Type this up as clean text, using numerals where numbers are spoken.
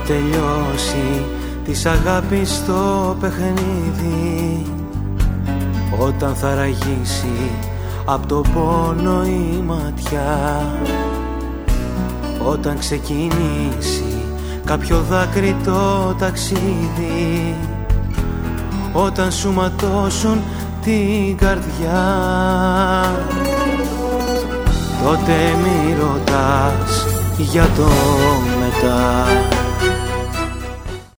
τελειώσει της αγάπης το παιχνίδι, όταν θα ραγίσει απ' το πόνο η ματιά, όταν ξεκινήσει κάποιο δάκρυ το ταξίδι, όταν σου ματώσουν την καρδιά, τότε μη ρωτάς για το μετά.